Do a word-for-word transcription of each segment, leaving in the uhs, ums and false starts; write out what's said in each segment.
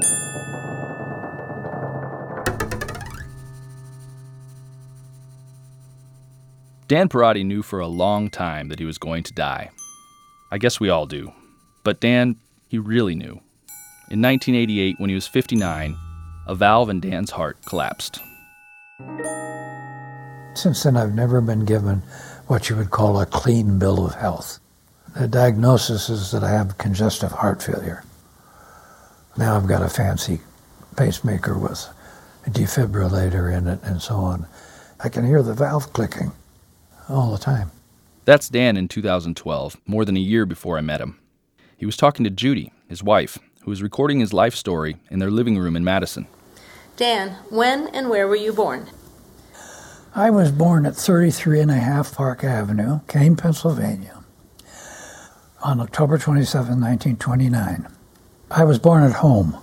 Dan Perotti knew for a long time that he was going to die. I guess we all do. But Dan, he really knew. In nineteen eighty-eight, when he was fifty-nine, a valve in Dan's heart collapsed. Since then, I've never been given what you would call a clean bill of health. The diagnosis is that I have congestive heart failure. Now I've got a fancy pacemaker with a defibrillator in it and so on. I can hear the valve clicking all the time. That's Dan in two thousand twelve, more than a year before I met him. He was talking to Judy, his wife, who was recording his life story in their living room in Madison. Dan, when and where were you born? I was born at thirty-three and a half Park Avenue, Kane, Pennsylvania, on October twenty-seventh, nineteen twenty-nine. I was born at home,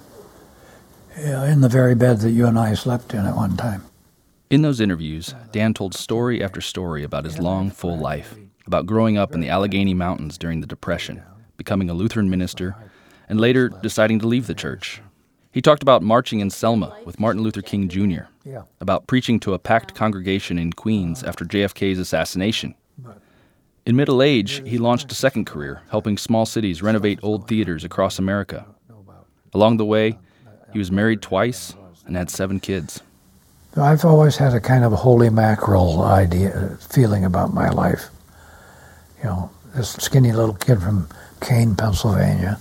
in the very bed that you and I slept in at one time. In those interviews, Dan told story after story about his long, full life, about growing up in the Allegheny Mountains during the Depression, becoming a Lutheran minister, and later deciding to leave the church. He talked about marching in Selma with Martin Luther King Junior, about preaching to a packed congregation in Queens after J F K's assassination. In middle age, he launched a second career, helping small cities renovate old theaters across America. Along the way, he was married twice and had seven kids. I've always had a kind of holy mackerel idea, feeling about my life. You know, this skinny little kid from Kane, Pennsylvania,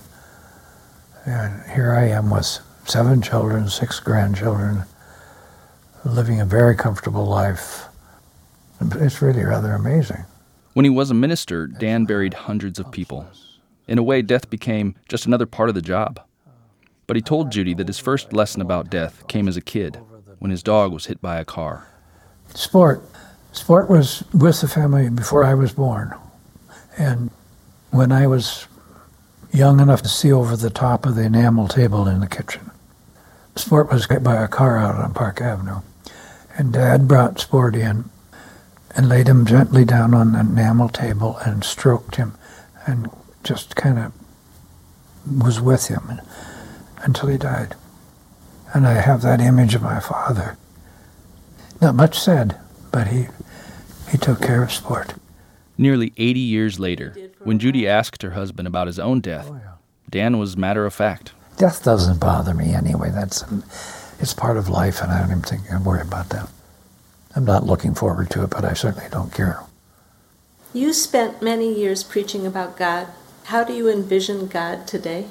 and here I am with seven children, six grandchildren, living a very comfortable life. It's really rather amazing. When he was a minister, Dan buried hundreds of people. In a way, death became just another part of the job. But he told Judy that his first lesson about death came as a kid, when his dog was hit by a car. Sport. Sport was with the family before I was born. And when I was young enough to see over the top of the enamel table in the kitchen, Sport was hit by a car out on Park Avenue. And Dad brought Sport in and laid him gently down on the enamel table and stroked him and just kind of was with him until he died. And I have that image of my father. Not much said, but he he took care of Sport. Nearly eighty years later, when Judy asked her husband about his own death, Dan was matter of fact. Death doesn't bother me anyway. That's it's part of life, and I don't even think I worry about that. I'm not looking forward to it, but I certainly don't care. You spent many years preaching about God. How do you envision God today?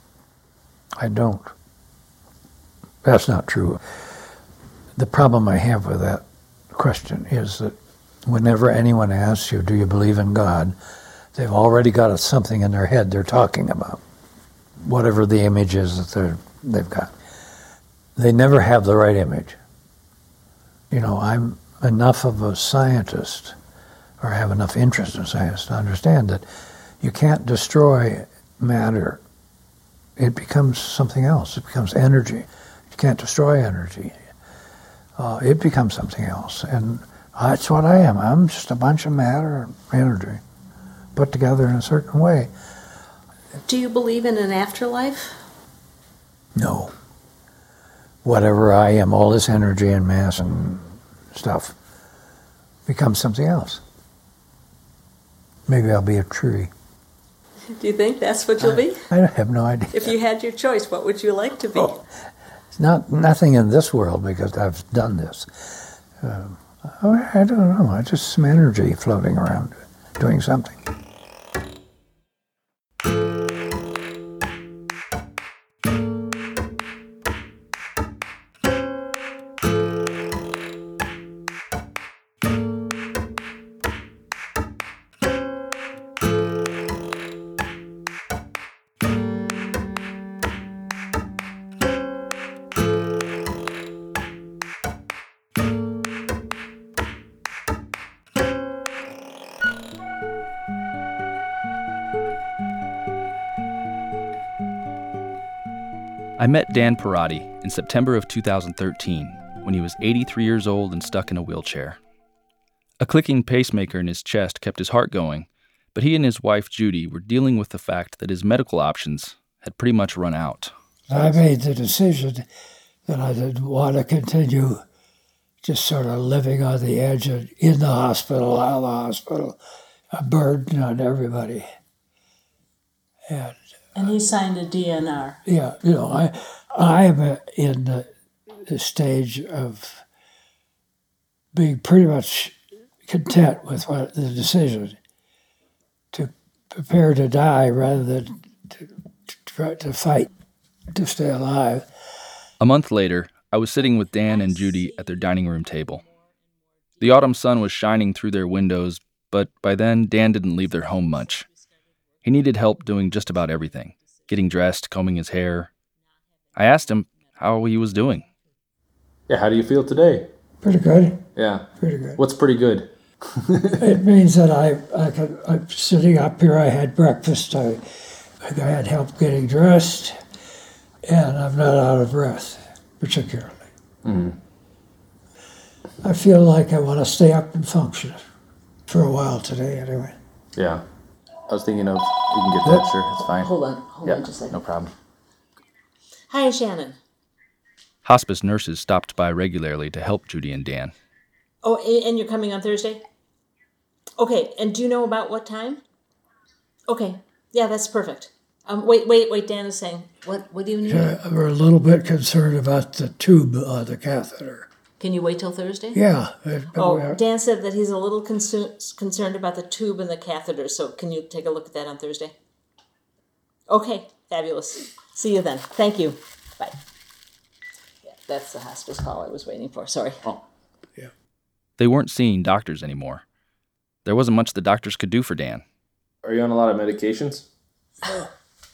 I don't. That's not true. The problem I have with that question is that whenever anyone asks you, do you believe in God, they've already got something in their head they're talking about, whatever the image is that they're, they've got. They never have the right image. You know, I'm enough of a scientist, or have enough interest in science to understand that you can't destroy matter. It becomes something else. It becomes energy. You can't destroy energy. Uh, it becomes something else. And that's what I am. I'm just a bunch of matter and energy put together in a certain way. Do you believe in an afterlife? No. Whatever I am, all this energy and mass and stuff, becomes something else. Maybe I'll be a tree. Do you think that's what you'll I, be? I have no idea. If you had your choice, what would you like to be? Oh, it's not nothing in this world because I've done this. Um, I don't know. It's just some energy floating around, doing something. I met Dan Perotti in September of two thousand thirteen when he was eighty-three years old and stuck in a wheelchair. A clicking pacemaker in his chest kept his heart going, but he and his wife Judy were dealing with the fact that his medical options had pretty much run out. I made the decision that I didn't want to continue just sort of living on the edge of, in the hospital, out of the hospital, a burden on everybody. And, and he signed a D N R. Yeah, you know, I I am in the, the stage of being pretty much content with what the decision to prepare to die rather than to, to try to fight to stay alive. A month later, I was sitting with Dan and Judy at their dining room table. The autumn sun was shining through their windows, but by then, Dan didn't leave their home much. He needed help doing just about everything, getting dressed, combing his hair. I asked him how he was doing. Yeah, how do you feel today? Pretty good. Yeah. Pretty good. What's pretty good? It means that I, I could, I'm sitting up here, I had breakfast, I, I had help getting dressed, and I'm not out of breath, particularly. Mm-hmm. I feel like I want to stay up and function for a while today, anyway. Yeah. I was thinking of, you can get that, sure, it's fine. Hold on, hold yeah, on just a second. No problem. Hi, Shannon. Hospice nurses stopped by regularly to help Judy and Dan. Oh, and you're coming on Thursday? Okay, and do you know about what time? Okay, yeah, that's perfect. Um, wait, wait, wait, Dan is saying, what What do you need? Yeah, we're a little bit concerned about the tube on the catheter. Can you wait till Thursday? Yeah. It, Oh, Dan said that he's a little concer- concerned about the tube and the catheter, so can you take a look at that on Thursday? Okay, fabulous. See you then. Thank you. Bye. Yeah, that's the hospice call I was waiting for. Sorry. Oh. Yeah. They weren't seeing doctors anymore. There wasn't much the doctors could do for Dan. Are you on a lot of medications? Yeah,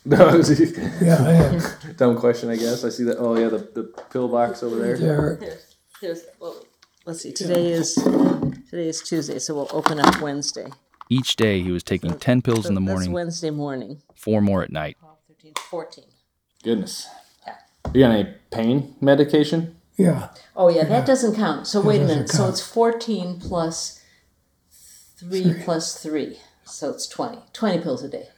I am. Dumb question, I guess. I see that. Oh, yeah, the, the pill box over there. There, There's, there's, well, let's see. Today is today is Tuesday, so we'll open up Wednesday. Each day he was taking ten pills So in the that's morning, Wednesday morning. four more at night. twelve, thirteen, fourteen. Goodness. Yeah. You got any pain medication? yeah. Oh, yeah, that doesn't count. So wait a doesn't minute. So count. it's fourteen plus three, Three. plus three. So it's twenty. twenty pills a day.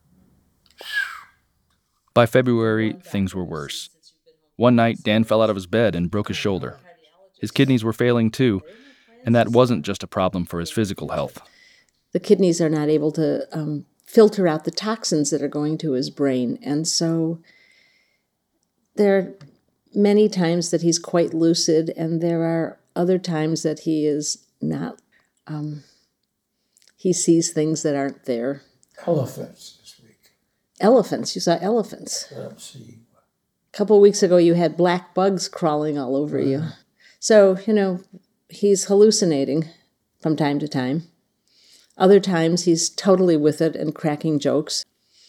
By February, things were worse. One night, Dan fell out of his bed and broke his shoulder. His kidneys were failing too, and that wasn't just a problem for his physical health. The kidneys are not able to um, filter out the toxins that are going to his brain. And so there are many times that he's quite lucid, and there are other times that he is not. Um, he sees things that aren't there. Elephants this week. Elephants. You saw elephants. Let's see. A couple of weeks ago, you had black bugs crawling all over you. So, you know, he's hallucinating from time to time. Other times, he's totally with it and cracking jokes.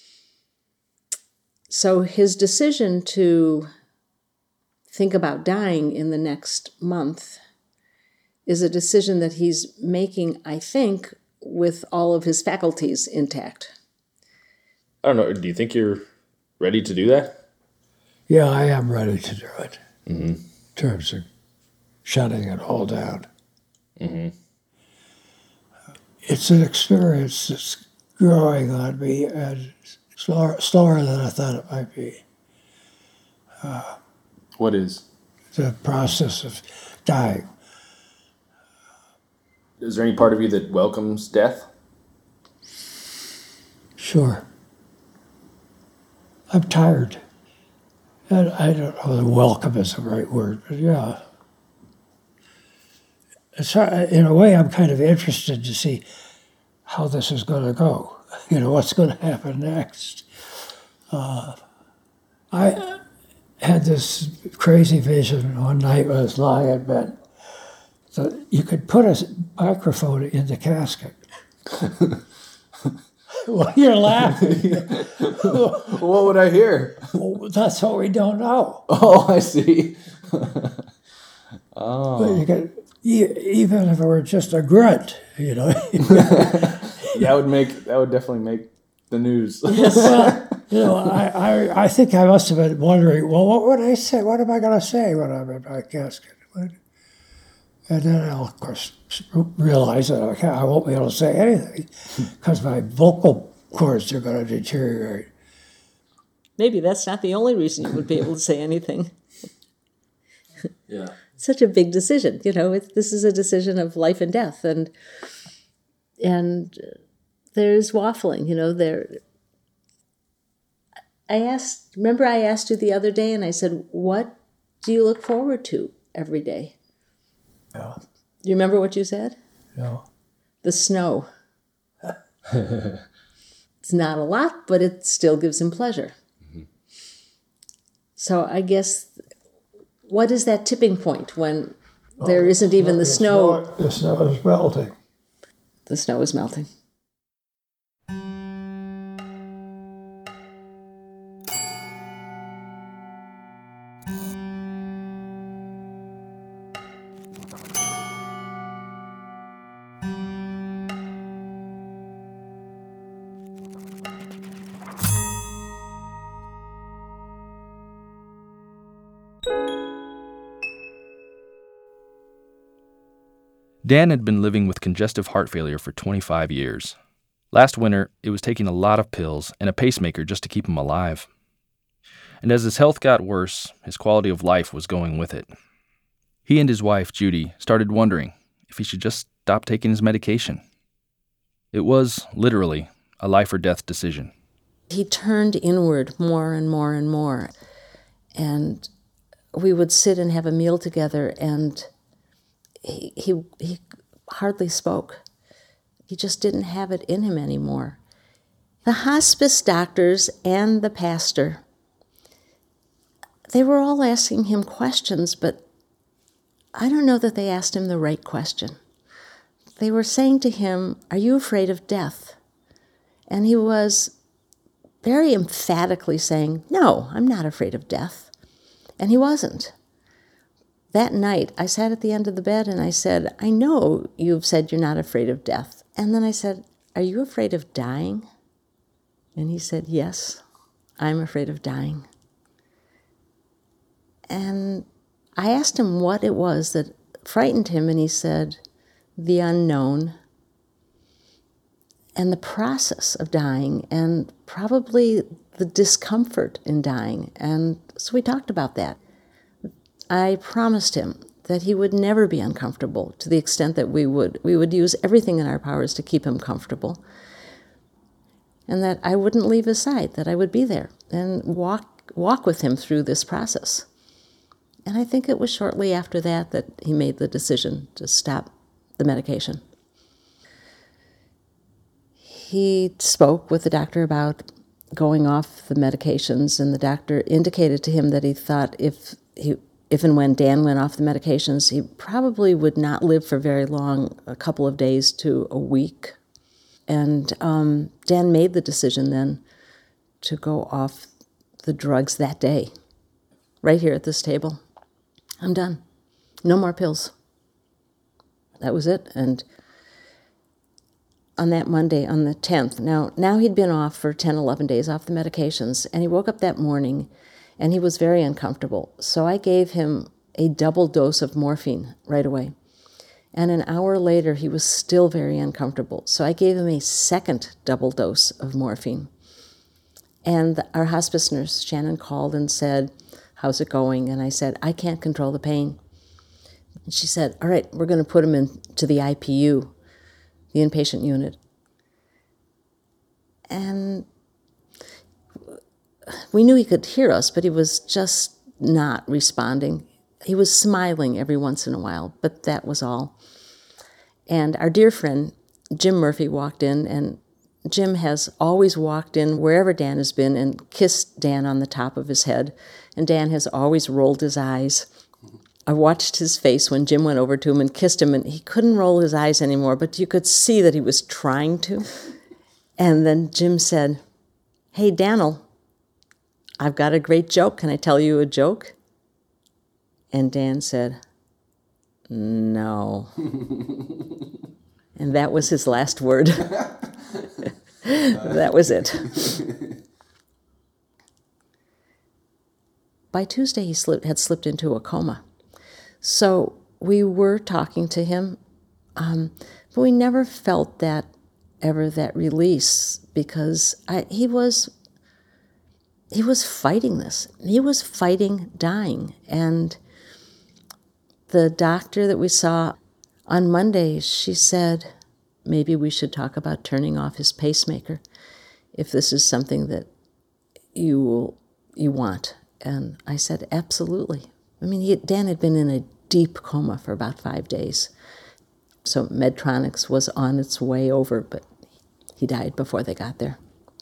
So his decision to think about dying in the next month is a decision that he's making, I think, with all of his faculties intact. I don't know. Do you think you're ready to do that? Yeah, I am ready to do it. Mm-hmm. In terms of shutting it all down. Mm-hmm. It's an experience that's growing on me and slower, slower than I thought it might be. Uh, What is? the process of dying. Is there any part of you that welcomes death? Sure. I'm tired. And I don't know whether welcome is the right word, but yeah. It's, in a way, I'm kind of interested to see how this is going to go. You know, what's going to happen next. Uh, I had this crazy vision one night when I was lying in bed. So you could put a microphone in the casket. Well, you're laughing. What would I hear? Well, that's what we don't know. Oh, I see. Oh. But you could, e- even if it were just a grunt, you know. That would make, that would definitely make the news. Well, you know, I, I, I think I must have been wondering, well, what would I say? What am I going to say when I'm in my casket? What? And then I'll, of course, realize that I, can't, I won't be able to say anything because my vocal cords are going to deteriorate. maybe that's not the only reason you would be able to say anything. Yeah. Such a big decision, you know. It, this is a decision of life and death, and and there's waffling, you know. There. I asked. Remember, I asked you the other day, and I said, "What do you look forward to every day?" Yeah. Do you remember what you said? Yeah. The snow. It's not a lot, but it still gives him pleasure. Mm-hmm. So I guess, what is that tipping point when there oh, isn't even the, the snow? snow? The snow is melting. The snow is melting. Dan had been living with congestive heart failure for twenty-five years. Last winter, it was taking a lot of pills and a pacemaker just to keep him alive. And as his health got worse, his quality of life was going with it. He and his wife, Judy, started wondering if he should just stop taking his medication. It was, literally, a life or death decision. He turned inward more and more and more. And we would sit and have a meal together, and He, he he hardly spoke. He just didn't have it in him anymore. The hospice doctors and the pastor, they were all asking him questions, but I don't know that they asked him the right question. They were saying to him, "Are you afraid of death?" And he was very emphatically saying, "No, I'm not afraid of death." And he wasn't. That night, I sat at the end of the bed and I said, "I know you've said you're not afraid of death." And then I said, "Are you afraid of dying?" And he said, "Yes, I'm afraid of dying." And I asked him what it was that frightened him, and he said, "The unknown and the process of dying, and probably the discomfort in dying." And so we talked about that. I promised him that he would never be uncomfortable, to the extent that we would we would use everything in our powers to keep him comfortable, and that I wouldn't leave his side, that I would be there and walk walk with him through this process. And I think it was shortly after that that he made the decision to stop the medication. He spoke with the doctor about going off the medications, and the doctor indicated to him that he thought if he If and when Dan went off the medications, he probably would not live for very long, a couple of days to a week. And um, Dan made the decision then to go off the drugs that day, right here at this table. I'm done. No more pills. That was it. And on that Monday, on the tenth, now, now he'd been off for ten, eleven days off the medications, and he woke up that morning and he was very uncomfortable. So I gave him a double dose of morphine right away. And an hour later, he was still very uncomfortable. So I gave him a second double dose of morphine. And the, our hospice nurse, Shannon, called and said, "How's it going?" And I said, "I can't control the pain." And she said, "All right, we're going to put him into the I P U, the inpatient unit." And we knew he could hear us, but he was just not responding. He was smiling every once in a while, but that was all. And our dear friend, Jim Murphy, walked in, and Jim has always walked in wherever Dan has been and kissed Dan on the top of his head, and Dan has always rolled his eyes. I watched his face when Jim went over to him and kissed him, and he couldn't roll his eyes anymore, but you could see that he was trying to. And then Jim said, "Hey, Daniel, I've got a great joke. Can I tell you a joke?" And Dan said, "No." And that was his last word. That was it. By Tuesday, he slipped, had slipped into a coma. So we were talking to him, um, but we never felt that, ever that release, because I, he was... he was fighting this. He was fighting dying. And the doctor that we saw on Monday, she said, maybe we should talk about turning off his pacemaker if this is something that you will, you want. And I said, absolutely. I mean, he, Dan had been in a deep coma for about five days. So Medtronics was on its way over, but he died before they got there.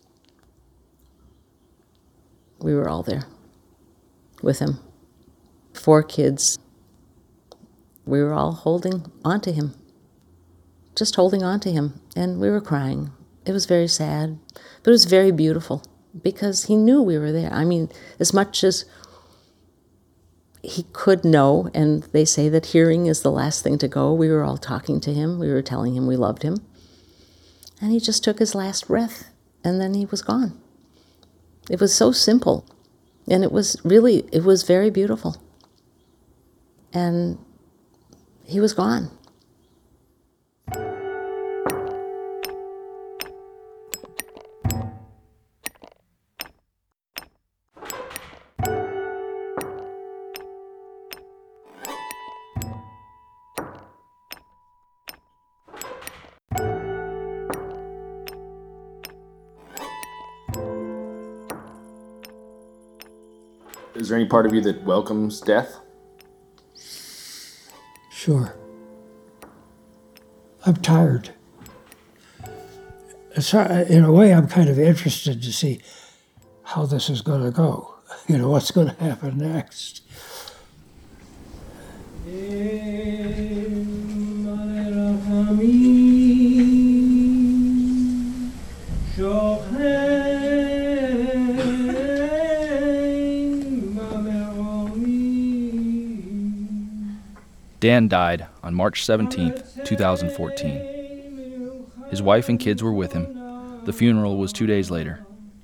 We were all there with him. Four kids. We were all holding on to him. Just holding on to him. And we were crying. It was very sad, but it was very beautiful because he knew we were there. I mean, as much as he could know, and they say that hearing is the last thing to go, we were all talking to him. We were telling him we loved him. And he just took his last breath, and then he was gone. It was so simple, and it was really, it was very beautiful. And he was gone. Is there any part of you that welcomes death? Sure. I'm tired. So, in a way, I'm kind of interested to see how this is going to go. You know, what's going to happen next. Dan died on March seventeenth, two thousand fourteen. His wife and kids were with him. The funeral was two days later.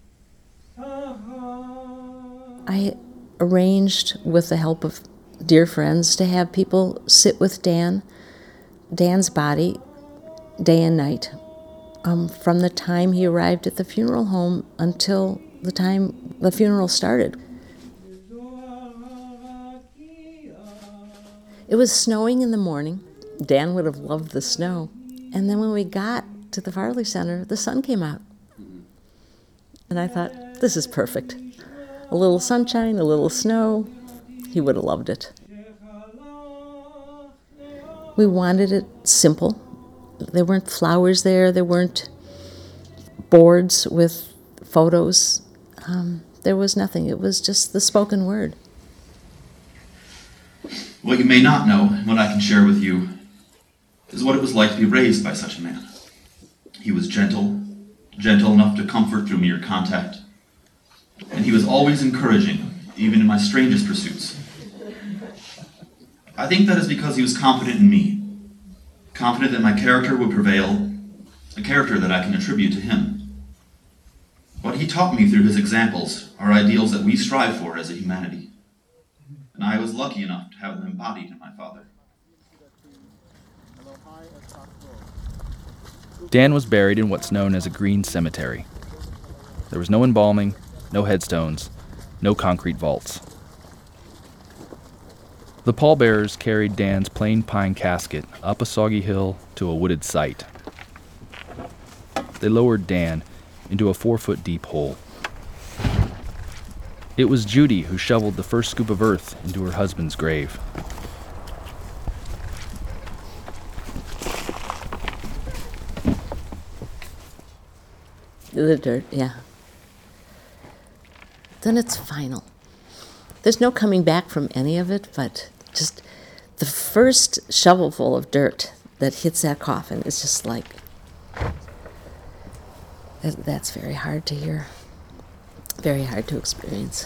I arranged, with the help of dear friends, to have people sit with Dan, Dan's body, day and night, um, from the time he arrived at the funeral home until the time the funeral started. It was snowing in the morning. Dan would have loved the snow. And then when we got to the Farley Center, the sun came out. And I thought, this is perfect. A little sunshine, a little snow. He would have loved it. We wanted it simple. There weren't flowers there. There weren't boards with photos. Um, there was nothing. It was just the spoken word. What you may not know, and what I can share with you, is what it was like to be raised by such a man. He was gentle, gentle enough to comfort through mere contact, and he was always encouraging, even in my strangest pursuits. I think that is because he was confident in me, confident that my character would prevail, a character that I can attribute to him. What he taught me through his examples are ideals that we strive for as a humanity. And I was lucky enough to have them embodied in my father. Dan was buried in what's known as a green cemetery. There was no embalming, no headstones, no concrete vaults. The pallbearers carried Dan's plain pine casket up a soggy hill to a wooded site. They lowered Dan into a four-foot-deep hole. It was Judy who shoveled the first scoop of earth into her husband's grave. The dirt, yeah. Then it's final. There's no coming back from any of it, but just the first shovelful of dirt that hits that coffin is just like, that's very hard to hear. Very hard to experience.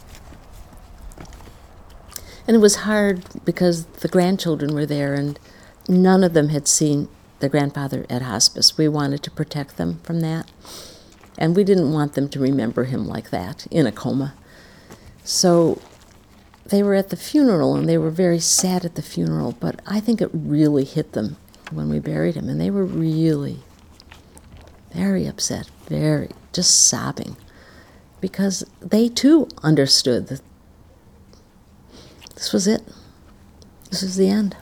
And it was hard because the grandchildren were there and none of them had seen their grandfather at hospice. We wanted to protect them from that. And we didn't want them to remember him like that, in a coma. So they were at the funeral and they were very sad at the funeral, but I think it really hit them when we buried him. And they were really very upset, very, just sobbing. because they too understood that this was it. This was the end.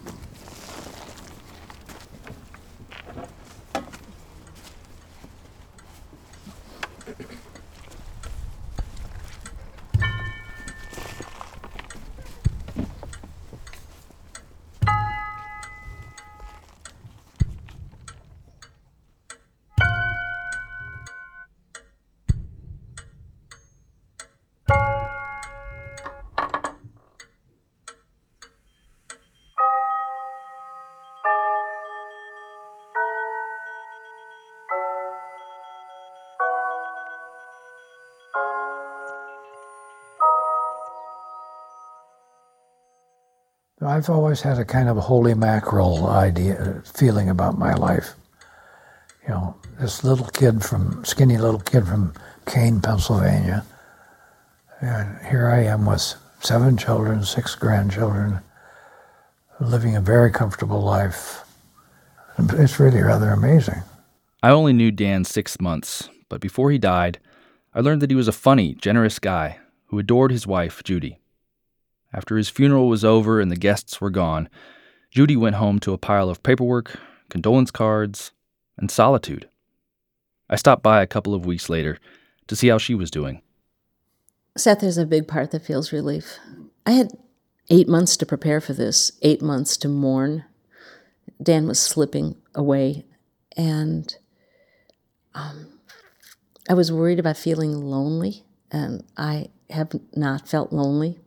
I've always had a kind of holy mackerel idea, feeling about my life. You know, this little kid from, skinny little kid from Kane, Pennsylvania, and here I am with seven children, six grandchildren, living a very comfortable life. It's really rather amazing. I only knew Dan six months, but before he died, I learned that he was a funny, generous guy who adored his wife, Judy. After his funeral was over and the guests were gone, Judy went home to a pile of paperwork, condolence cards, and solitude. I stopped by a couple of weeks later to see how she was doing. Seth, there's a big part that feels relief. I had eight months to prepare for this, eight months to mourn. Dan was slipping away, and um, I was worried about feeling lonely, and I have not felt lonely.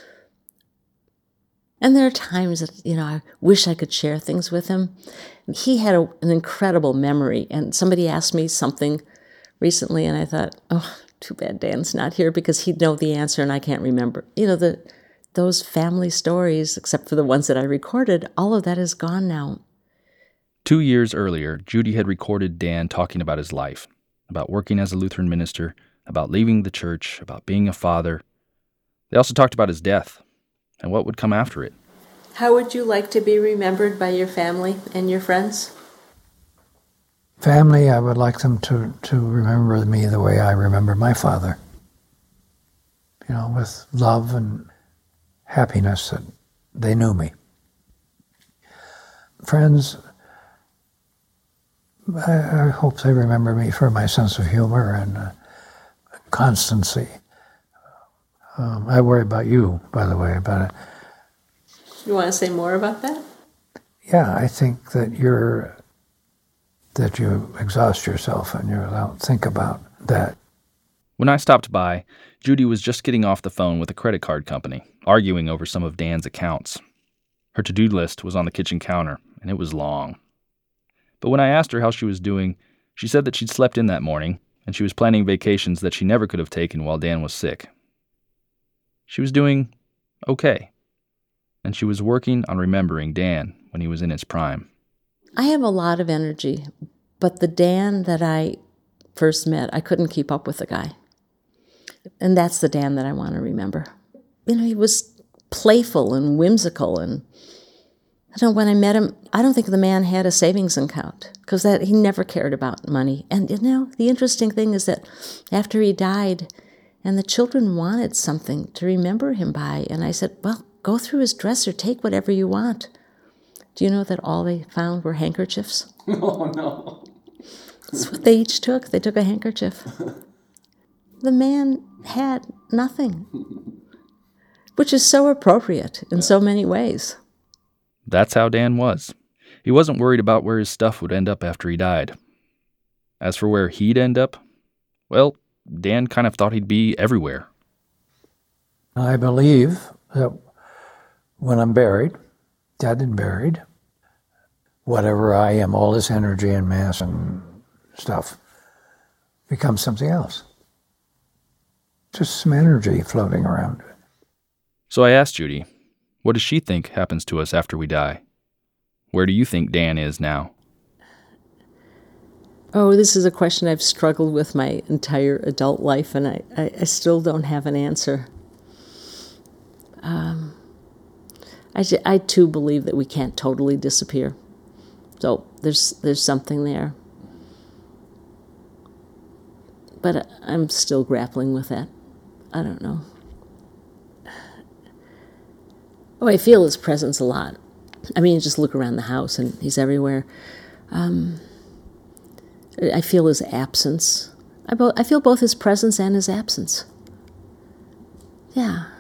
And there are times that, you know, I wish I could share things with him. He had a, an incredible memory, and somebody asked me something recently, and I thought, oh, too bad Dan's not here because he'd know the answer and I can't remember. You know, the those family stories, except for the ones that I recorded, all of that is gone now. Two years earlier, Judy had recorded Dan talking about his life, about working as a Lutheran minister, about leaving the church, about being a father. They also talked about his death and what would come after it. How would you like to be remembered by your family and your friends? Family, I would like them to, to remember me the way I remember my father. You know, with love and happiness that they knew me. Friends, I, I hope they remember me for my sense of humor and uh, constancy. Um, I worry about you, by the way, about it. You want to say more about that? Yeah, I think that you're that you exhaust yourself and you don't think about that. When I stopped by, Judy was just getting off the phone with a credit card company, arguing over some of Dan's accounts. Her to-do list was on the kitchen counter, and it was long. But when I asked her how she was doing, she said that she'd slept in that morning, and she was planning vacations that she never could have taken while Dan was sick. She was doing okay, and she was working on remembering Dan when he was in his prime. I have a lot of energy, but the Dan that I first met, I couldn't keep up with the guy. And that's the Dan that I want to remember. You know, he was playful and whimsical, and I don't know, when I met him, I don't think the man had a savings account, because that he never cared about money. And, you know, the interesting thing is that after he died, and the children wanted something to remember him by, and I said, well, go through his dresser, take whatever you want. Do you know that all they found were handkerchiefs? Oh, no. That's what they each took. They took a handkerchief. The man had nothing, which is so appropriate in so many ways. That's how Dan was. He wasn't worried about where his stuff would end up after he died. As for where he'd end up, well, Dan kind of thought he'd be everywhere. I believe that when I'm buried, dead and buried, whatever I am, all this energy and mass and stuff, becomes something else. Just some energy floating around. So I asked Judy, what does she think happens to us after we die? Where do you think Dan is now? Oh, this is a question I've struggled with my entire adult life, and I, I, I still don't have an answer. Um, I, I too believe that we can't totally disappear. So there's there's something there. but I'm still grappling with that. I don't know. Oh, I feel his presence a lot. I mean, just look around the house and he's everywhere. Um, I feel his absence. I, bo- I feel both his presence and his absence. Yeah.